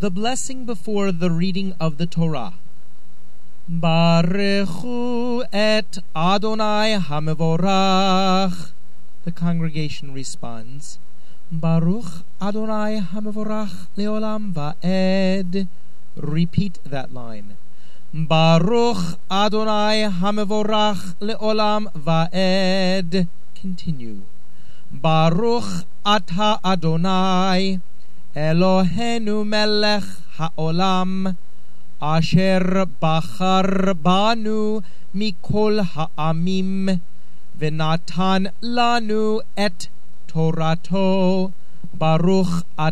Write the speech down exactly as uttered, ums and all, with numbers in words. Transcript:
The blessing before the reading of the Torah. Barechu et Adonai Hamevorach. The congregation responds, Baruch Adonai Hamevorach leolam va'ed. Repeat that line. Baruch Adonai Hamevorach leolam va'ed. Continue. Baruch Ata Adonai Elohenu melech ha'olam asher bachar banu mikol ha'amim v'natan lanu et Torato. Baruch